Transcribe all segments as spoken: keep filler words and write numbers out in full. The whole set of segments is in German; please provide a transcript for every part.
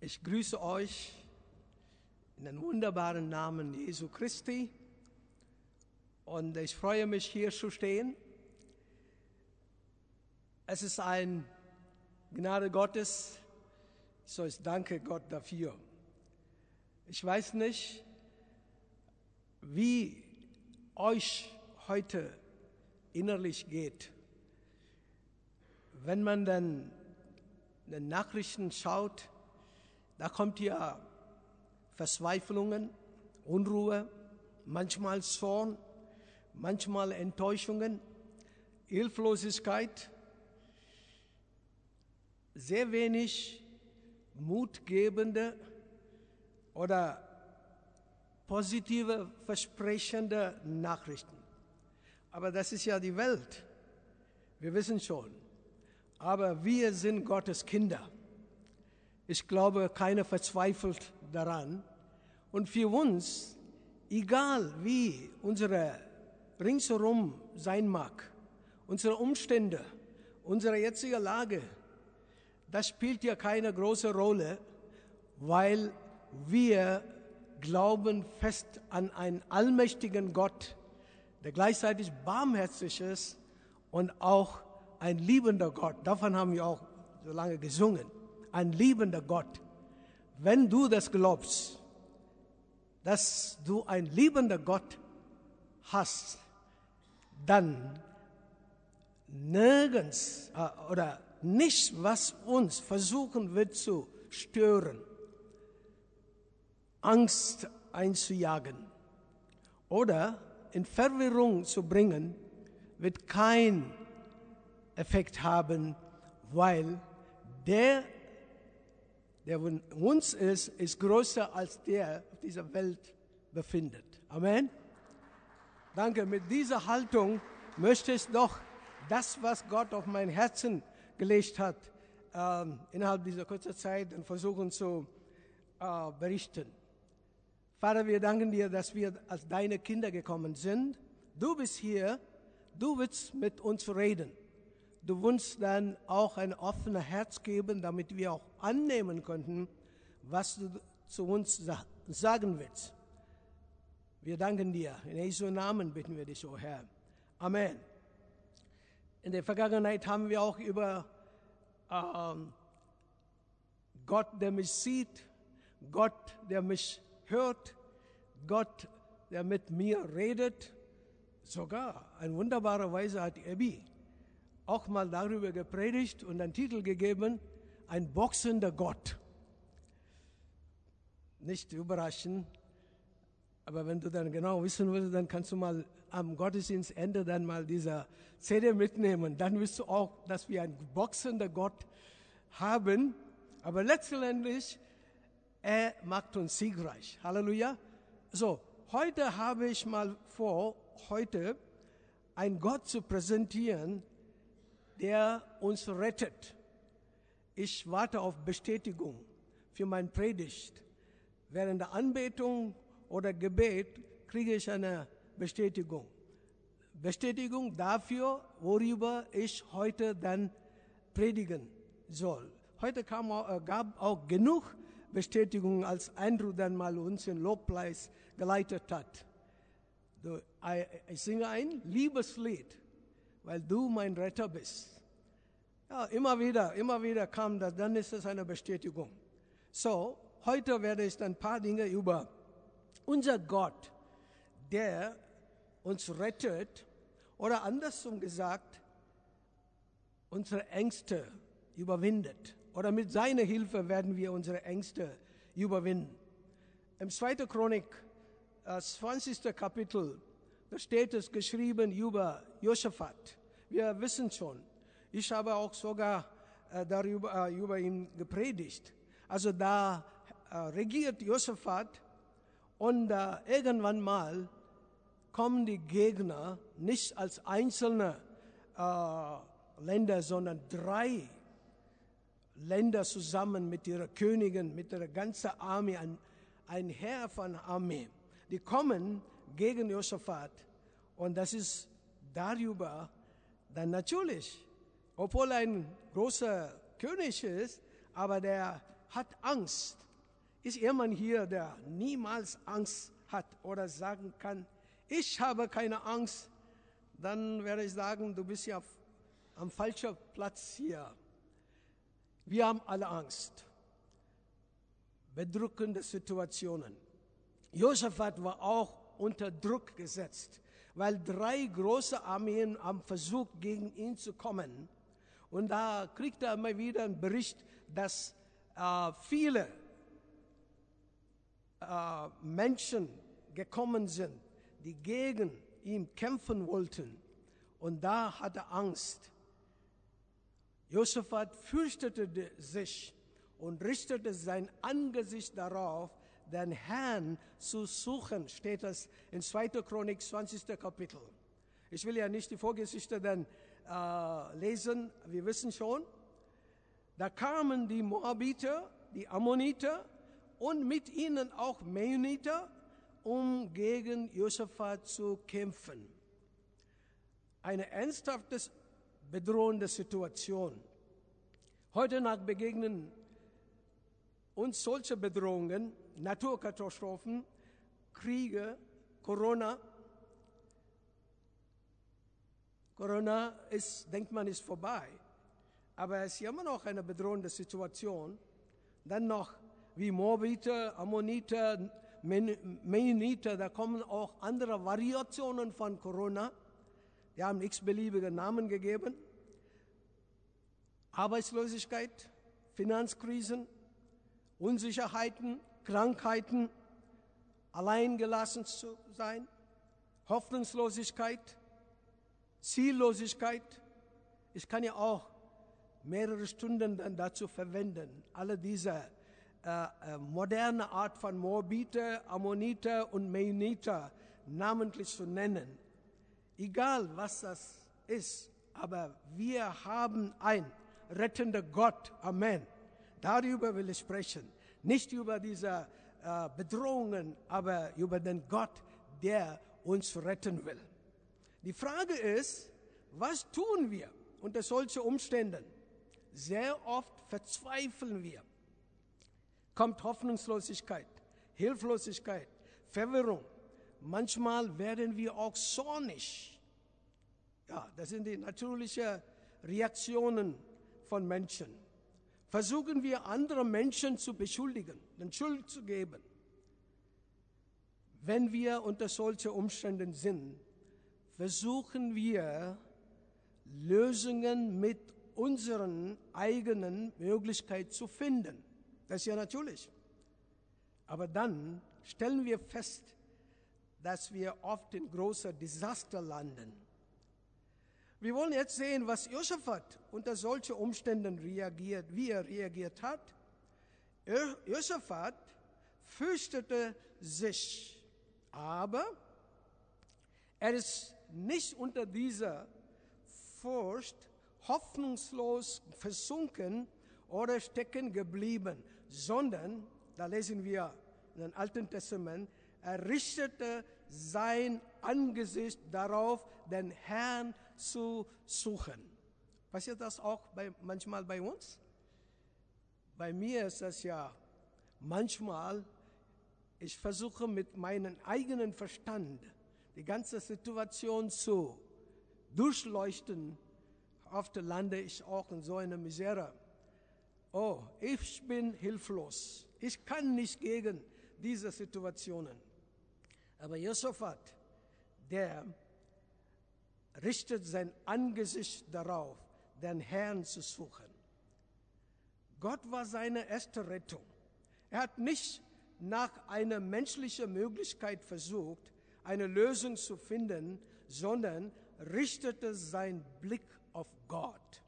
Ich grüße euch in den wunderbaren Namen Jesu Christi und ich freue mich, hier zu stehen. Es ist eine Gnade Gottes, so ich danke Gott dafür. Ich weiß nicht, wie euch heute innerlich geht. Wenn man dann in den Nachrichten schaut, da kommt ja Verzweiflungen, Unruhe, manchmal Zorn, manchmal Enttäuschungen, Hilflosigkeit, sehr wenig mutgebende oder positive, versprechende Nachrichten. Aber das ist ja die Welt. Wir wissen schon. Aber wir sind Gottes Kinder. Ich glaube, keiner verzweifelt daran. Und für uns, egal wie unsere ringsherum sein mag, unsere Umstände, unsere jetzige Lage, das spielt ja keine große Rolle, weil wir glauben fest an einen allmächtigen Gott, der gleichzeitig barmherzig ist und auch ein liebender Gott. Davon haben wir auch so lange gesungen. Ein liebender Gott. Wenn du das glaubst, dass du einen liebenden Gott hast, dann nirgends äh, oder nichts, was uns versuchen wird zu stören, Angst einzujagen oder in Verwirrung zu bringen, wird kein Effekt haben, weil der, der von uns ist, ist größer als der auf dieser Welt befindet. Amen. Danke. Mit dieser Haltung möchte ich doch das, was Gott auf mein Herzen gelegt hat, ähm, innerhalb dieser kurzen Zeit versuchen zu äh, berichten. Vater, wir danken dir, dass wir als deine Kinder gekommen sind. Du bist hier, du willst mit uns reden. Du willst dann auch ein offenes Herz geben, damit wir auch annehmen könnten, was du zu uns sagen willst. Wir danken dir. In Jesu Namen bitten wir dich, o Herr. Amen. In der Vergangenheit haben wir auch über ähm, Gott, der mich sieht, Gott, der mich hört, Gott, der mit mir redet. Sogar in wunderbarer Weise hat Ebi auch mal darüber gepredigt und einen Titel gegeben, ein boxender Gott. Nicht überraschend, aber wenn du dann genau wissen willst, dann kannst du mal am Gottesdienstende dann mal diese C D mitnehmen. Dann wirst du auch, dass wir einen boxenden Gott haben, aber letztendlich, er macht uns siegreich. Halleluja. So, heute habe ich mal vor, heute einen Gott zu präsentieren, der uns rettet. Ich warte auf Bestätigung für meine Predigt. Während der Anbetung oder Gebet kriege ich eine Bestätigung. Bestätigung dafür, worüber ich heute dann predigen soll. Heute kam, äh, gab auch genug Bestätigung, als Andrew dann mal uns in Lobpreis geleitet hat. Ich singe ein Liebeslied, weil du mein Retter bist. Ja, immer wieder, immer wieder kam das, dann ist es eine Bestätigung. So, heute werde ich dann ein paar Dinge über unser Gott, der uns rettet, oder andersrum gesagt, unsere Ängste überwindet. Oder mit seiner Hilfe werden wir unsere Ängste überwinden. Im zweiten Chronik, das zwanzigste Kapitel, da steht es geschrieben über Josaphat. Wir wissen schon, ich habe auch sogar äh, darüber äh, über ihn gepredigt. Also da äh, regiert Josaphat und äh, irgendwann mal kommen die Gegner nicht als einzelne äh, Länder, sondern drei Länder zusammen mit ihrer Königin, mit ihrer ganzen Armee, ein, ein Heer von Armee. Die kommen gegen Josaphat und das ist darüber dann natürlich, obwohl er ein großer König ist, aber der hat Angst. Ist jemand hier, der niemals Angst hat oder sagen kann, ich habe keine Angst, dann werde ich sagen, du bist ja am falschen Platz hier. Wir haben alle Angst. Bedrückende Situationen. Josaphat war auch unter Druck gesetzt, weil drei große Armeen haben versucht, gegen ihn zu kommen. Und da kriegt er immer wieder einen Bericht, dass äh, viele äh, Menschen gekommen sind, die gegen ihn kämpfen wollten. Und da hatte er Angst. Josaphat fürchtete sich und richtete sein Angesicht darauf, den Herrn zu suchen, steht das in zweiter Chronik, zwanzigsten Kapitel. Ich will ja nicht die Vorgeschichte dann äh, lesen, wir wissen schon. Da kamen die Moabiter, die Ammoniter und mit ihnen auch Meuniter, um gegen Josaphat zu kämpfen. Eine ernsthafte, bedrohende Situation. Heute Nacht begegnen uns solche Bedrohungen, Naturkatastrophen, Kriege, Corona. Corona ist, denkt man, ist vorbei. Aber es ist immer noch eine bedrohende Situation. Dann noch wie Moabiter, Ammoniter, Meuniter, da kommen auch andere Variationen von Corona. Die haben x-beliebige Namen gegeben. Arbeitslosigkeit, Finanzkrisen, Unsicherheiten, Krankheiten, alleingelassen zu sein, Hoffnungslosigkeit, Ziellosigkeit. Ich kann ja auch mehrere Stunden dann dazu verwenden, alle diese äh, äh, moderne Art von Moabiter, Ammoniter und Meuniter namentlich zu nennen. Egal, was das ist, aber wir haben einen rettenden Gott. Amen. Darüber will ich sprechen. Nicht über diese äh, Bedrohungen, aber über den Gott, der uns retten will. Die Frage ist, was tun wir unter solchen Umständen? Sehr oft verzweifeln wir. Kommt Hoffnungslosigkeit, Hilflosigkeit, Verwirrung. Manchmal werden wir auch zornig. Ja, das sind die natürlichen Reaktionen von Menschen. Versuchen wir, andere Menschen zu beschuldigen, den Schuld zu geben. Wenn wir unter solchen Umständen sind, versuchen wir, Lösungen mit unseren eigenen Möglichkeiten zu finden. Das ist ja natürlich. Aber dann stellen wir fest, dass wir oft in großer Desaster landen. Wir wollen jetzt sehen, was Josaphat unter solchen Umständen reagiert, wie er reagiert hat. Josaphat fürchtete sich, aber er ist nicht unter dieser Furcht hoffnungslos versunken oder stecken geblieben, sondern, da lesen wir im Alten Testament, er richtete sein Angesicht darauf, den Herrn zu suchen. Passiert das auch bei, manchmal bei uns? Bei mir ist das ja manchmal, ich versuche mit meinem eigenen Verstand die ganze Situation zu durchleuchten. Oft lande ich auch in so einer Misere. Oh, ich bin hilflos. Ich kann nicht gegen diese Situationen. Aber Josaphat, der richtet sein Angesicht darauf, den Herrn zu suchen. Gott war seine erste Rettung. Er hat nicht nach einer menschlichen Möglichkeit versucht, eine Lösung zu finden, sondern richtete seinen Blick auf Gott.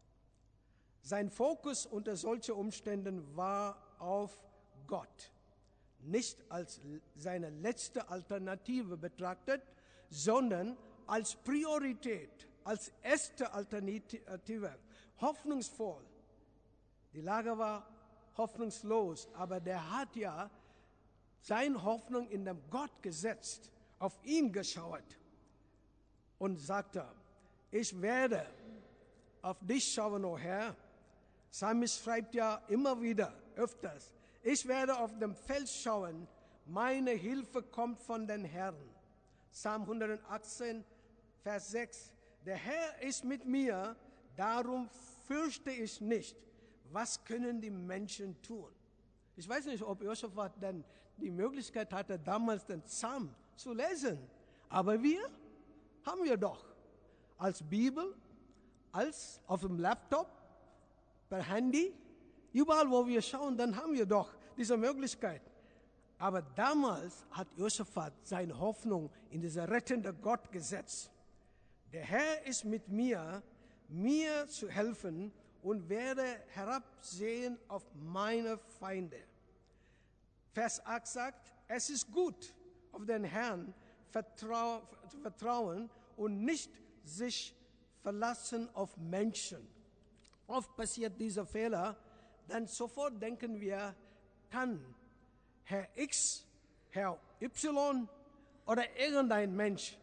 Sein Fokus unter solchen Umständen war auf Gott. Nicht als seine letzte Alternative betrachtet, sondern als Priorität, als erste Alternative, hoffnungsvoll. Die Lage war hoffnungslos, aber der hat ja seine Hoffnung in dem Gott gesetzt, auf ihn geschaut und sagte, ich werde auf dich schauen, o Herr. Psalmist schreibt ja immer wieder, öfters. Ich werde auf dem Fels schauen, meine Hilfe kommt von den Herrn. Psalm hundertachtzehn, Vers sechs. Der Herr ist mit mir, darum fürchte ich nicht. Was können die Menschen tun? Ich weiß nicht, ob Josaphat dann die Möglichkeit hatte, damals den Psalm zu lesen. Aber wir haben wir doch. Als Bibel, als auf dem Laptop, per Handy, überall wo wir schauen, dann haben wir doch diese Möglichkeit. Aber damals hat Josaphat seine Hoffnung in diesen rettenden Gott gesetzt. Der Herr ist mit mir, mir zu helfen und werde herabsehen auf meine Feinde. Vers acht sagt, es ist gut, auf den Herrn vertrau- zu vertrauen und nicht sich verlassen auf Menschen. Oft passiert dieser Fehler, dann sofort denken wir, kann Herr X, Herr Y oder irgendein Mensch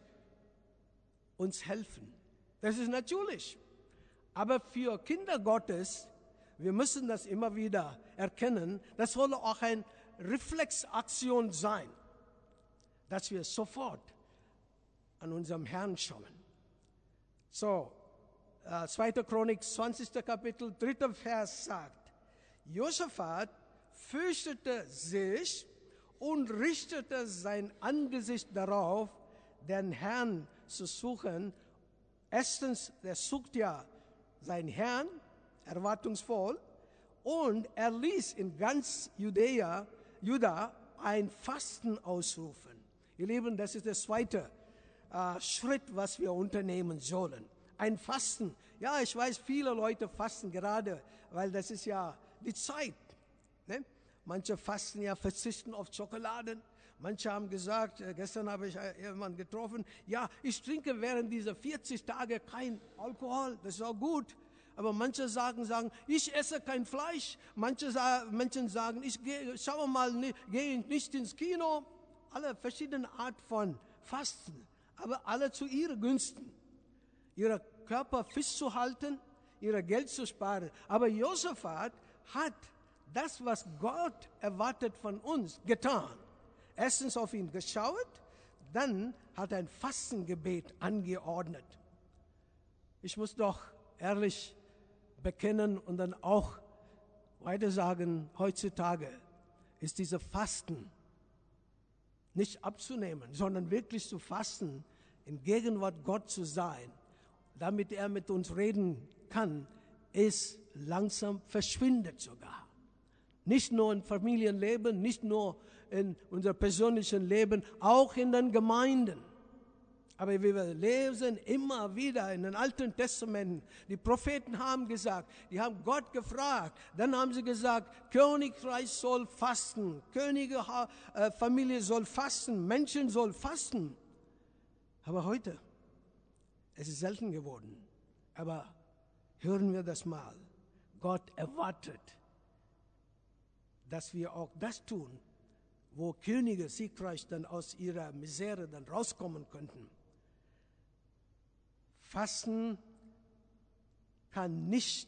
uns helfen. Das ist natürlich. Aber für Kinder Gottes, wir müssen das immer wieder erkennen, das soll auch eine Reflexaktion sein, dass wir sofort an unserem Herrn schauen. So, äh, zweite Chronik, zwanzigste Kapitel, dritter Vers sagt, Josaphat fürchtete sich und richtete sein Angesicht darauf, den Herrn zu suchen. Erstens, er sucht ja seinen Herrn, erwartungsvoll, und er ließ in ganz Judäa, Juda ein Fasten ausrufen. Ihr Lieben, das ist der zweite äh, Schritt, was wir unternehmen sollen. Ein Fasten. Ja, ich weiß, viele Leute fasten gerade, weil das ist ja die Zeit. Ne? Manche fasten ja, verzichten auf Schokoladen. Manche haben gesagt, äh, gestern habe ich äh, jemanden getroffen, ja, ich trinke während dieser vierzig Tage kein Alkohol, das ist auch gut. Aber manche sagen, sagen, ich esse kein Fleisch. Manche sa- Menschen sagen, ich gehe, schau mal, ne, gehe nicht ins Kino. Alle verschiedene Art von Fasten, aber alle zu ihren Günsten. Ihren Körper fisch zu halten, ihr Geld zu sparen. Aber Josaphat hat das, was Gott erwartet von uns, getan. Erstens auf ihn geschaut, dann hat er ein Fastengebet angeordnet. Ich muss doch ehrlich bekennen und dann auch weiter sagen, heutzutage ist dieser Fasten nicht abzunehmen, sondern wirklich zu fasten, in Gegenwart Gott zu sein, damit er mit uns reden kann, ist langsam verschwindet sogar. Nicht nur im Familienleben, nicht nur in unserem persönlichen Leben, auch in den Gemeinden. Aber wir lesen immer wieder in den Alten Testamenten, die Propheten haben gesagt, die haben Gott gefragt, dann haben sie gesagt, Königreich soll fasten, Königfamilie soll fasten, Menschen soll fasten. Aber heute, es ist selten geworden. Aber hören wir das mal. Gott erwartet, dass wir auch das tun, wo Könige siegreich dann aus ihrer Misere dann rauskommen könnten. Fasten kann nicht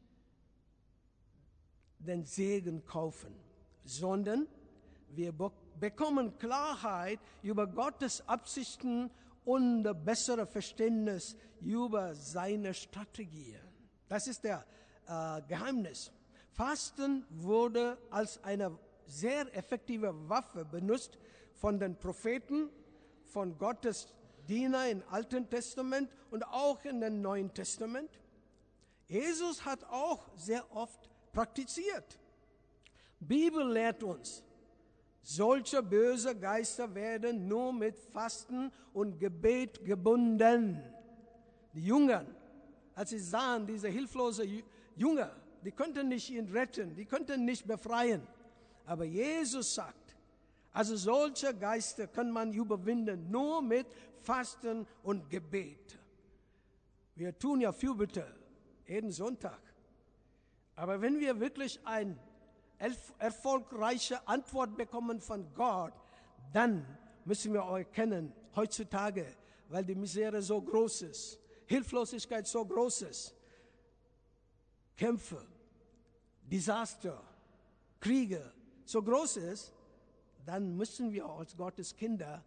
den Segen kaufen, sondern wir bekommen Klarheit über Gottes Absichten und ein besseres Verständnis über seine Strategien. Das ist der äh, Geheimnis. Fasten wurde als eine sehr effektive Waffe benutzt von den Propheten, von Gottes Diener im Alten Testament und auch in dem Neuen Testament. Jesus hat auch sehr oft praktiziert. Die Bibel lehrt uns, solche böse Geister werden nur mit Fasten und Gebet gebunden. Die Jünger, als sie sahen, diese hilflose Jünger, die konnten nicht ihn retten, die konnten nicht befreien. Aber Jesus sagt, also solche Geister kann man überwinden, nur mit Fasten und Gebet. Wir tun ja Fürbitte jeden Sonntag. Aber wenn wir wirklich eine erfolgreiche Antwort bekommen von Gott, dann müssen wir auch erkennen, heutzutage, weil die Misere so groß ist, Hilflosigkeit so groß ist, Kämpfe, Desaster, Kriege so groß ist, dann müssen wir als Gottes Kinder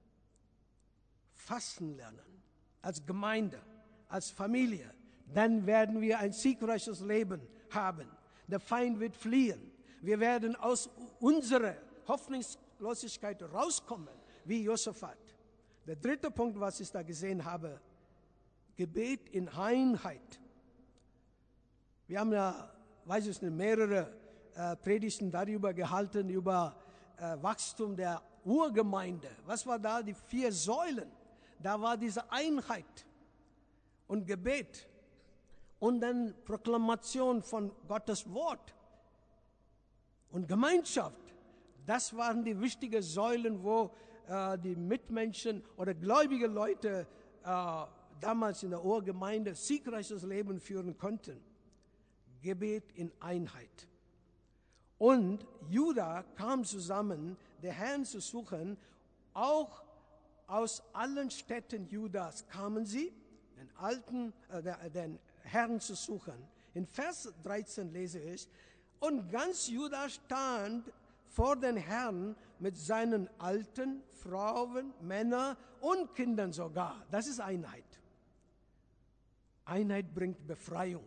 fasten lernen, als Gemeinde, als Familie. Dann werden wir ein siegreiches Leben haben. Der Feind wird fliehen. Wir werden aus unserer Hoffnungslosigkeit rauskommen, wie Josaphat. Der dritte Punkt, was ich da gesehen habe, Gebet in Einheit. Wir haben ja, weiß ich nicht, mehrere äh, Predigten darüber gehalten, über äh, Wachstum der Urgemeinde. Was war da? Die vier Säulen. Da war diese Einheit und Gebet und dann Proklamation von Gottes Wort und Gemeinschaft. Das waren die wichtigen Säulen, wo äh, die Mitmenschen oder gläubige Leute äh, damals in der Urgemeinde siegreiches Leben führen konnten. Gebet in Einheit. Und Juda kam zusammen, den Herrn zu suchen. Auch aus allen Städten Judas kamen sie, den alten, äh, den Herrn zu suchen. In Vers dreizehn lese ich, und ganz Juda stand vor den Herrn mit seinen Alten, Frauen, Männern und Kindern sogar. Das ist Einheit. Einheit bringt Befreiung.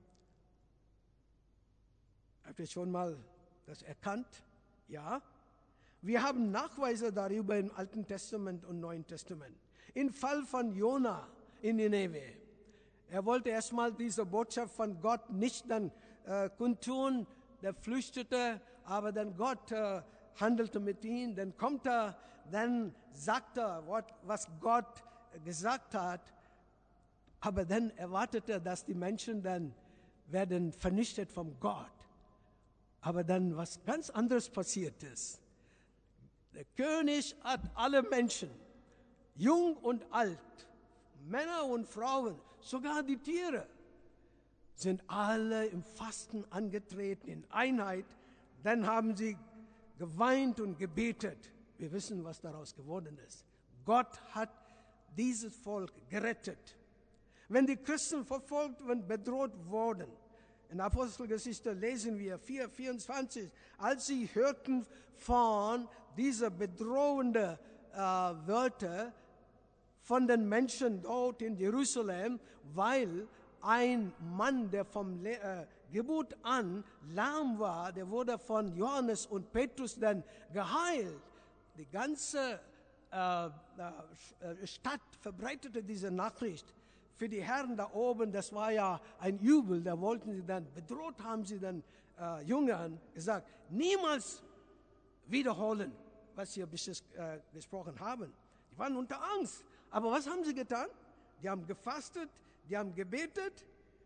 Habt ihr schon mal das erkannt? Ja. Wir haben Nachweise darüber im Alten Testament und Neuen Testament. Im Fall von Jona in Nineveh. Er wollte erstmal diese Botschaft von Gott nicht dann äh, kundtun, der flüchtete, aber dann Gott äh, handelte mit ihm, dann kommt er, dann sagt er, was Gott gesagt hat, aber dann erwartete er, dass die Menschen dann werden vernichtet von Gott. Aber dann was ganz anderes passiert ist. Der König hat alle Menschen, jung und alt, Männer und Frauen, sogar die Tiere, sind alle im Fasten angetreten, in Einheit. Dann haben sie geweint und gebetet. Wir wissen, was daraus geworden ist. Gott hat dieses Volk gerettet. Wenn die Christen verfolgt und bedroht wurden, in der Apostelgeschichte lesen wir vier vierundzwanzig, als sie hörten von dieser bedrohenden äh, Wörter von den Menschen dort in Jerusalem, weil ein Mann, der vom Le äh, Geburt an lahm war, der wurde von Johannes und Petrus dann geheilt. Die ganze äh, äh, Stadt verbreitete diese Nachricht. Für die Herren da oben, das war ja ein Übel, da wollten sie dann, bedroht haben sie dann äh, Jüngern gesagt, niemals wiederholen, was sie bis jetzt äh, gesprochen haben. Die waren unter Angst. Aber was haben sie getan? Die haben gefastet, die haben gebetet.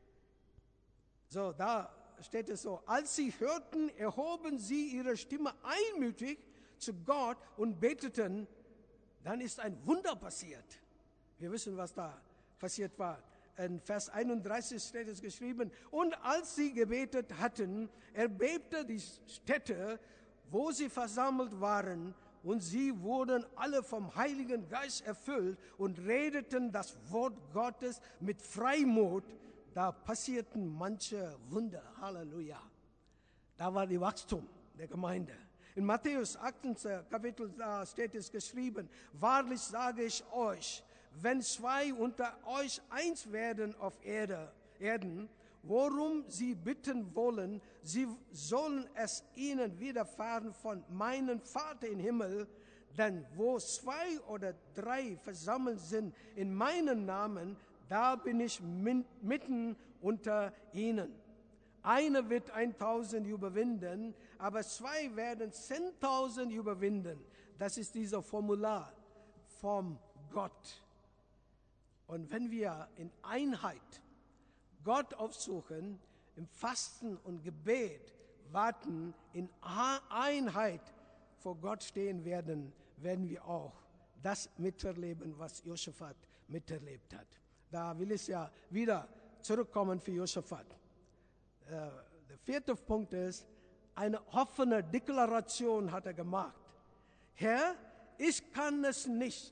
So, da steht es so, als sie hörten, erhoben sie ihre Stimme einmütig zu Gott und beteten, dann ist ein Wunder passiert. Wir wissen, was da passiert war. In Vers einunddreißig steht es geschrieben, und als sie gebetet hatten, erbebte die Stätte, wo sie versammelt waren, und sie wurden alle vom Heiligen Geist erfüllt und redeten das Wort Gottes mit Freimut. Da passierten manche Wunder. Halleluja. Da war die Wachstum der Gemeinde. In Matthäus achten Kapitel da steht es geschrieben, wahrlich sage ich euch, wenn zwei unter euch eins werden auf Erde, Erden, worum sie bitten wollen, sie sollen es ihnen widerfahren von meinem Vater im Himmel, denn wo zwei oder drei versammelt sind in meinem Namen, da bin ich mitten unter ihnen. Einer wird eintausend überwinden, aber zwei werden zehntausend überwinden. Das ist dieser Formular vom Gott. Und wenn wir in Einheit Gott aufsuchen, im Fasten und Gebet warten, in Einheit vor Gott stehen werden, werden wir auch das miterleben, was Josaphat miterlebt hat. Da will ich ja wieder zurückkommen für Josaphat. Äh, der vierte Punkt ist, eine offene Deklaration hat er gemacht. Herr, ich kann es nicht.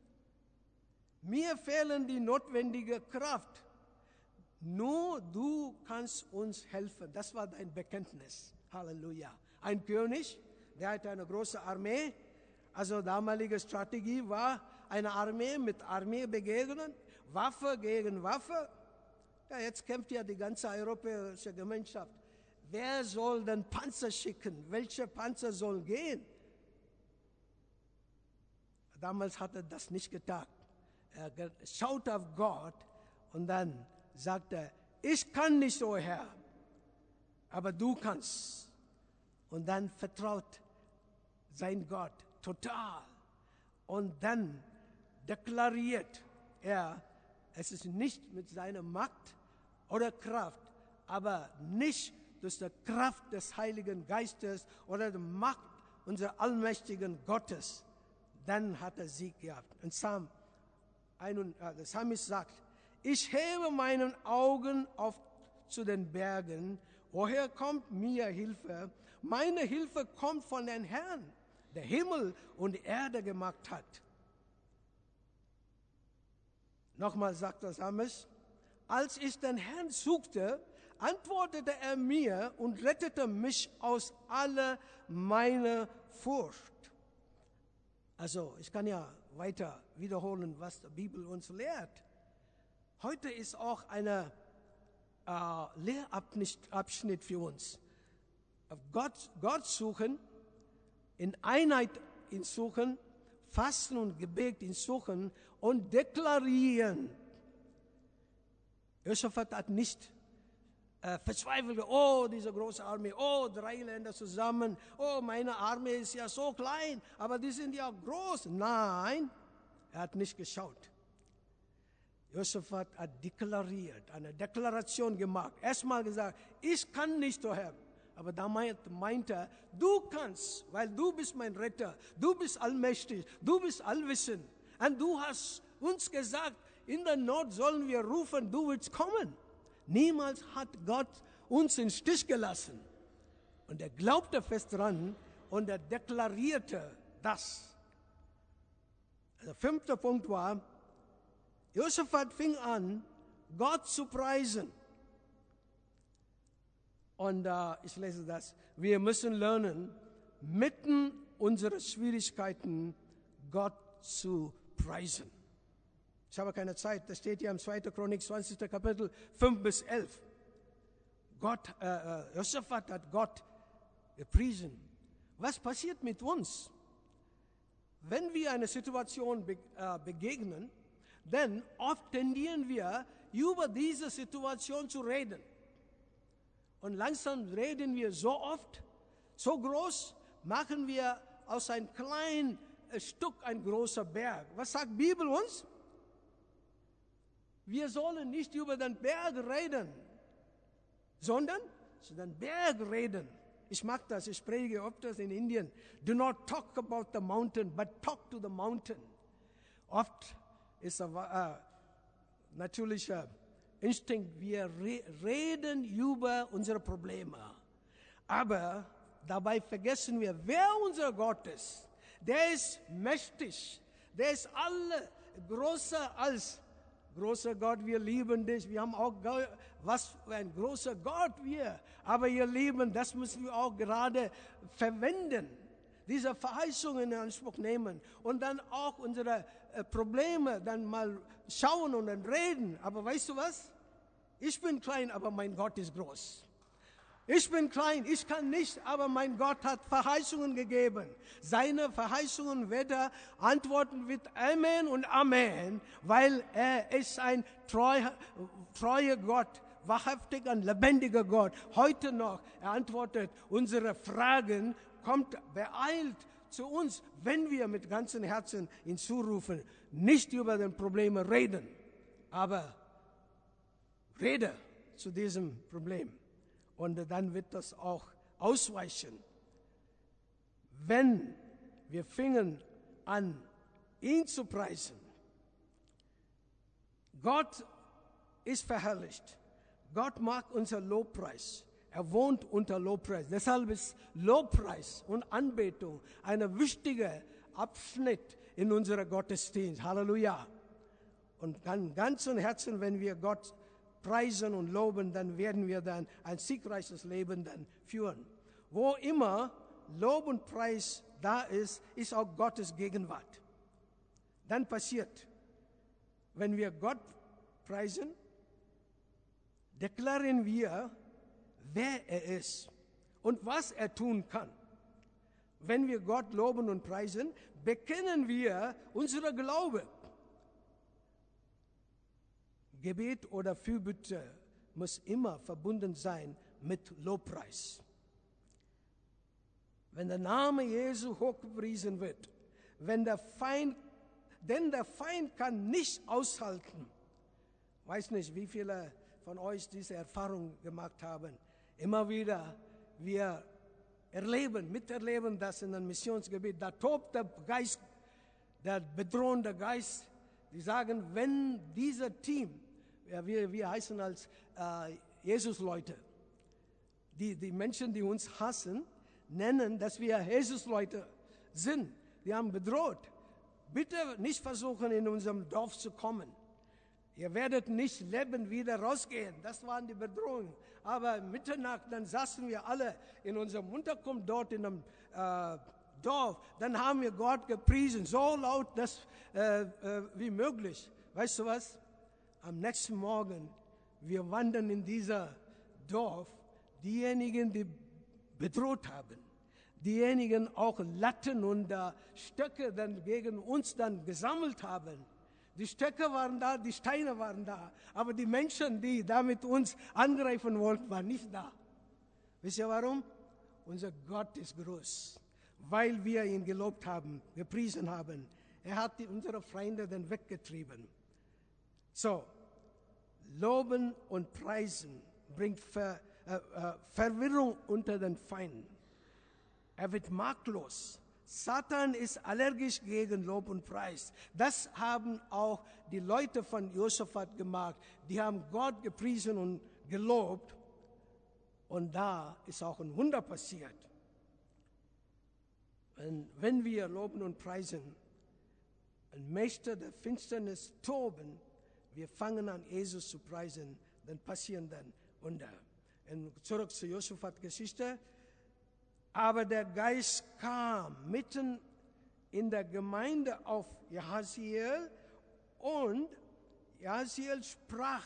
Mir fehlen die notwendige Kraft. Nur du kannst uns helfen. Das war dein Bekenntnis. Halleluja. Ein König, der hatte eine große Armee. Also damalige Strategie war, eine Armee mit Armee begegnen, Waffe gegen Waffe. Ja, jetzt kämpft ja die ganze europäische Gemeinschaft. Wer soll denn Panzer schicken? Welche Panzer sollen gehen? Damals hat er das nicht getan. Er schaut auf Gott und dann sagt er, ich kann nicht, o Herr, aber du kannst. Und dann vertraut sein Gott total. Und dann deklariert er, es ist nicht mit seiner Macht oder Kraft, aber nicht durch die Kraft des Heiligen Geistes oder die Macht unseres allmächtigen Gottes. Dann hat er Sieg gehabt. Und Psalm, der Psalmist sagt, ich hebe meine Augen auf zu den Bergen, woher kommt mir Hilfe? Meine Hilfe kommt von den Herrn, der Himmel und die Erde gemacht hat. Nochmal sagt der Psalmist, als ich den Herrn suchte, antwortete er mir und rettete mich aus aller meiner Furcht. Also, ich kann ja weiter wiederholen, was die Bibel uns lehrt. Heute ist auch ein äh, Lehrabschnitt für uns. Auf Gott, Gott suchen, in Einheit ihn suchen, Fasten und Gebet ihn suchen und deklarieren. Josaphat hat nicht äh, verzweifelt, oh, diese große Armee, oh, drei Länder zusammen, oh, meine Armee ist ja so klein, aber die sind ja groß. Nein, er hat nicht geschaut. Josaphat hat deklariert, eine Deklaration gemacht. Erstmal gesagt, ich kann nicht, o Herr. Aber da meint er, du kannst, weil du bist mein Retter, du bist allmächtig, du bist allwissend. Und du hast uns gesagt, in der Not sollen wir rufen, du willst kommen. Niemals hat Gott uns im Stich gelassen. Und er glaubte fest dran und er deklarierte das. Der fünfte Punkt war, Josaphat fing an, Gott zu preisen. Und äh, ich lese das. Wir müssen lernen, mitten unserer Schwierigkeiten Gott zu preisen. Ich habe keine Zeit, das steht hier im zweiten Chronik, zwanzigsten Kapitel, fünf bis elf. Gott, äh, Josaphat hat Gott gepriesen. Was passiert mit uns? Wenn wir eine Situation be, äh, begegnen, dann oft tendieren wir, über diese Situation zu reden. Und langsam reden wir so oft, so groß, machen wir aus einem kleinen Stück ein großer Berg. Was sagt die Bibel uns? Wir sollen nicht über den Berg reden, sondern zu den Berg reden. Ich mag das, ich predige oft das in Indien. Do not talk about the mountain, but talk to the mountain. Oft ist ein äh, natürlicher Instinkt, wir re- reden über unsere Probleme. Aber dabei vergessen wir, wer unser Gott ist. Der ist mächtig, der ist alle größer als großer Gott, wir lieben dich. Wir haben auch, was für ein großer Gott wir. Aber ihr Lieben, das müssen wir auch gerade verwenden. Diese Verheißungen in Anspruch nehmen. Und dann auch unsere äh, Probleme dann mal schauen und dann reden. Aber weißt du was? Ich bin klein, aber mein Gott ist groß. Ich bin klein, ich kann nicht, aber mein Gott hat Verheißungen gegeben. Seine Verheißungen wird er antworten mit Amen und Amen, weil er ist ein treuer, treuer Gott, wahrhaftig ein lebendiger Gott. Heute noch, er antwortet unsere Fragen, kommt beeilt zu uns, wenn wir mit ganzem Herzen ihn zurufen, nicht über den Probleme reden, aber rede zu diesem Problem. Und dann wird das auch ausweichen. Wenn wir fingen an, ihn zu preisen. Gott ist verherrlicht. Gott mag unser Lobpreis. Er wohnt unter Lobpreis. Deshalb ist Lobpreis und Anbetung ein wichtiger Abschnitt in unserer Gottesdienst. Halleluja. Und von ganzem Herzen, wenn wir Gott preisen und loben, dann werden wir dann ein siegreiches Leben dann führen. Wo immer Lob und Preis da ist, ist auch Gottes Gegenwart. Dann passiert, wenn wir Gott preisen, deklarieren wir, wer er ist und was er tun kann. Wenn wir Gott loben und preisen, bekennen wir unsere Glaube. Gebet oder Fürbitte muss immer verbunden sein mit Lobpreis. Wenn der Name Jesu hochgepriesen wird, wenn der Feind, denn der Feind kann nicht aushalten. Ich weiß nicht, wie viele von euch diese Erfahrung gemacht haben. Immer wieder, wir erleben, miterleben das in einem Missionsgebiet. Da tobt der Geist, der bedrohende Geist. Die sagen, wenn dieser Team, ja, wir, wir heißen als äh, Jesus-Leute, die, die Menschen, die uns hassen, nennen, dass wir Jesus-Leute sind. Die haben bedroht. Bitte nicht versuchen, in unserem Dorf zu kommen. Ihr werdet nicht lebend wieder rausgehen. Das waren die Bedrohungen. Aber Mitternacht, dann saßen wir alle in unserem Unterkunft dort in einem äh, Dorf. Dann haben wir Gott gepriesen, so laut dass, äh, äh, wie möglich. Weißt du was? Am nächsten Morgen, wir wandern in dieser Dorf, diejenigen, die bedroht haben, diejenigen auch Latten und äh, Stöcke dann gegen uns dann gesammelt haben. Die Stöcke waren da, die Steine waren da, aber die Menschen, die damit uns angreifen wollten, waren nicht da. Wisst ihr warum? Unser Gott ist groß, weil wir ihn gelobt haben, gepriesen haben. Er hat die, unsere Feinde dann weggetrieben. So, Loben und Preisen bringt Ver, äh, äh, Verwirrung unter den Feinden. Er wird machtlos. Satan ist allergisch gegen Lob und Preis. Das haben auch die Leute von Josaphat gemacht. Die haben Gott gepriesen und gelobt. Und da ist auch ein Wunder passiert. Und wenn wir loben und preisen, ein Mächte der Finsternis toben, wir fangen an, Jesus zu preisen, dann passieren dann Wunder. Und zurück zur Josaphat-Geschichte. Aber der Geist kam mitten in der Gemeinde auf Jahaziel und Jahaziel sprach,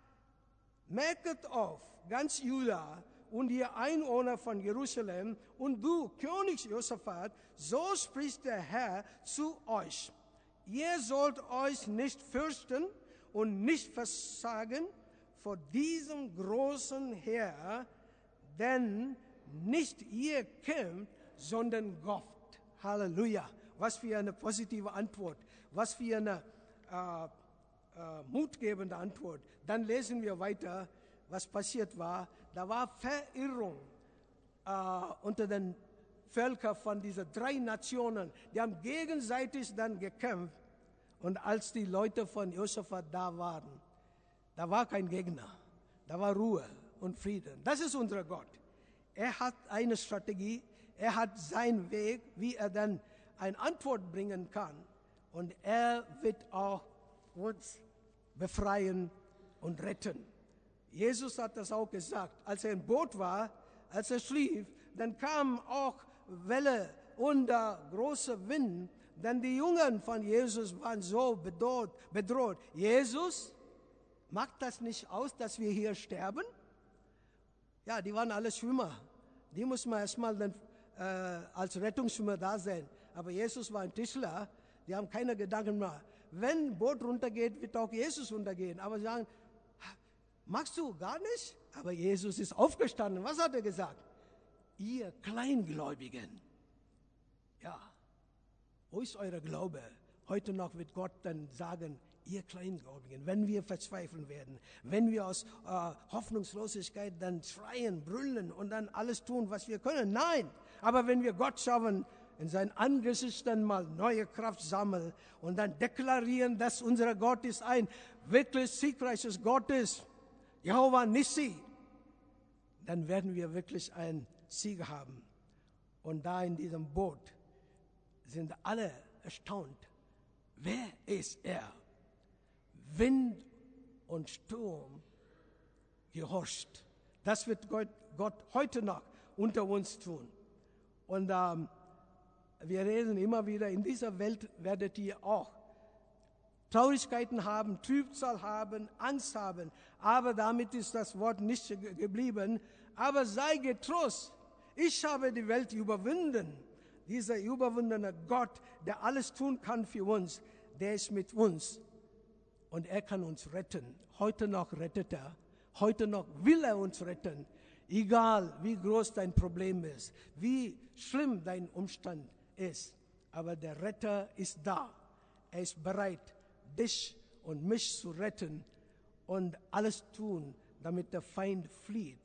merket auf, ganz Juda und ihr Einwohner von Jerusalem und du, König Josaphat, so spricht der Herr zu euch. Ihr sollt euch nicht fürchten und nicht versagen vor diesem großen Heer, denn nicht ihr kämpft, sondern Gott. Halleluja. Was für eine positive Antwort. Was für eine äh, äh, mutgebende Antwort. Dann lesen wir weiter, was passiert war. Da war Verirrung äh, unter den Völkern von diesen drei Nationen. Die haben gegenseitig dann gekämpft. Und als die Leute von Josaphat da waren, da war kein Gegner. Da war Ruhe und Frieden. Das ist unser Gott. Er hat eine Strategie, er hat seinen Weg, wie er dann eine Antwort bringen kann. Und er wird auch uns befreien und retten. Jesus hat das auch gesagt. Als er im Boot war, als er schlief, dann kamen auch Welle und der große Wind. Denn die Jünger von Jesus waren so bedroht. bedroht. Jesus, macht das nicht aus, dass wir hier sterben? Ja, die waren alle Schwimmer. Die muss man erstmal dann, äh, als Rettungsschwimmer da sein. Aber Jesus war ein Tischler. Die haben keine Gedanken mehr. Wenn ein Boot runtergeht, wird auch Jesus runtergehen. Aber sie sagen, magst du gar nicht? Aber Jesus ist aufgestanden. Was hat er gesagt? Ihr Kleingläubigen. Ja, wo ist euer Glaube? Heute noch wird Gott dann sagen, ihr Kleingläubigen, wenn wir verzweifeln werden, wenn wir aus äh, Hoffnungslosigkeit dann schreien, brüllen und dann alles tun, was wir können. Nein, aber wenn wir Gott schauen, in sein Angesicht dann mal neue Kraft sammeln und dann deklarieren, dass unser Gott ist ein wirklich siegreiches Gott ist, Jehova Nissi, dann werden wir wirklich einen Sieg haben. Und da in diesem Boot sind alle erstaunt. Wer ist er? Wind und Sturm gehorcht. Das wird Gott, Gott heute noch unter uns tun. Und ähm, wir reden immer wieder, in dieser Welt werdet ihr auch Traurigkeiten haben, Trübsal haben, Angst haben. Aber damit ist das Wort nicht ge- geblieben. Aber sei getrost, ich habe die Welt überwunden. Dieser überwundene Gott, der alles tun kann für uns, der ist mit uns. Und er kann uns retten. Heute noch rettet er. Heute noch will er uns retten. Egal, wie groß dein Problem ist, wie schlimm dein Umstand ist. Aber der Retter ist da. Er ist bereit, dich und mich zu retten und alles tun, damit der Feind flieht.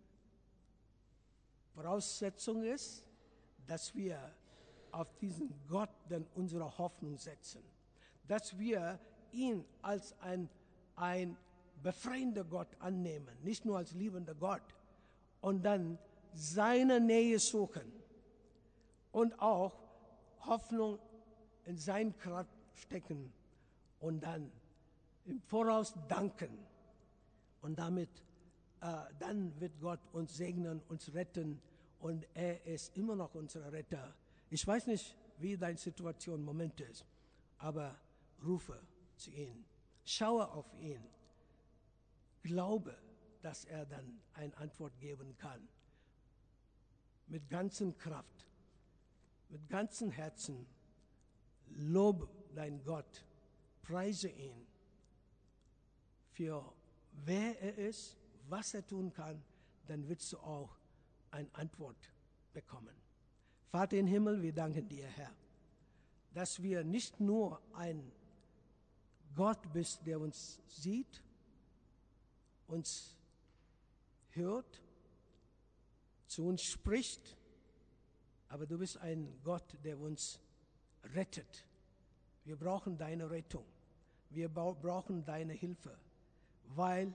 Voraussetzung ist, dass wir auf diesen Gott denn unsere Hoffnung setzen. Dass wir ihn als ein, ein befreiender Gott annehmen, nicht nur als liebender Gott. Und dann seine Nähe suchen und auch Hoffnung in sein Kraft stecken und dann im Voraus danken. Und damit, äh, dann wird Gott uns segnen, uns retten und er ist immer noch unser Retter. Ich weiß nicht, wie deine Situation im Moment ist, aber rufe zu ihm, schaue auf ihn, glaube, dass er dann eine Antwort geben kann. Mit ganzer Kraft, mit ganzem Herzen, lobe dein Gott, preise ihn für wer er ist, was er tun kann, dann wirst du auch eine Antwort bekommen. Vater im Himmel, wir danken dir, Herr, dass wir nicht nur ein Gott bist, der uns sieht, uns hört, zu uns spricht, aber du bist ein Gott, der uns rettet. Wir brauchen deine Rettung. Wir brauchen deine Hilfe, weil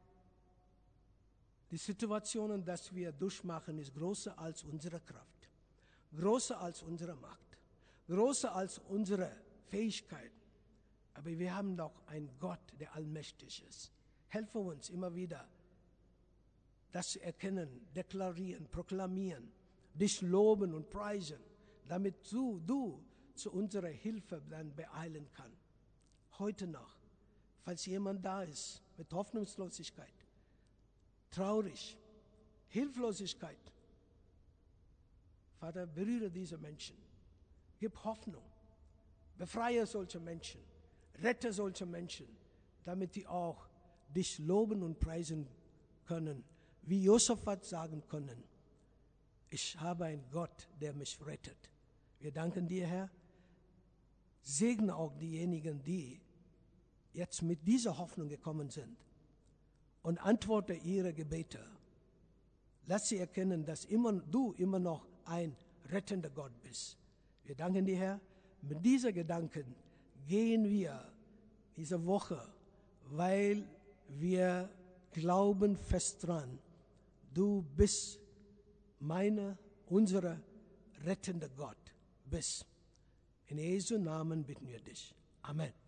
die Situationen, die wir durchmachen, ist größer als unsere Kraft, größer als unsere Macht, größer als unsere Fähigkeiten. Aber wir haben doch einen Gott, der allmächtig ist. Helfe uns immer wieder, das zu erkennen, deklarieren, proklamieren, dich loben und preisen, damit du, du zu unserer Hilfe dann beeilen kannst. Heute noch, falls jemand da ist mit Hoffnungslosigkeit, traurig, Hilflosigkeit, Vater, berühre diese Menschen, gib Hoffnung, befreie solche Menschen, rette solche Menschen, damit die auch dich loben und preisen können, wie Josaphat sagen können, ich habe einen Gott, der mich rettet. Wir danken dir, Herr. Segne auch diejenigen, die jetzt mit dieser Hoffnung gekommen sind und antworte ihre Gebete. Lass sie erkennen, dass immer, du immer noch ein rettender Gott bist. Wir danken dir, Herr. Mit diesen Gedanken gehen wir diese Woche, weil wir glauben fest dran, du bist meine, unsere rettende Gott bist. In Jesu Namen bitten wir dich. Amen.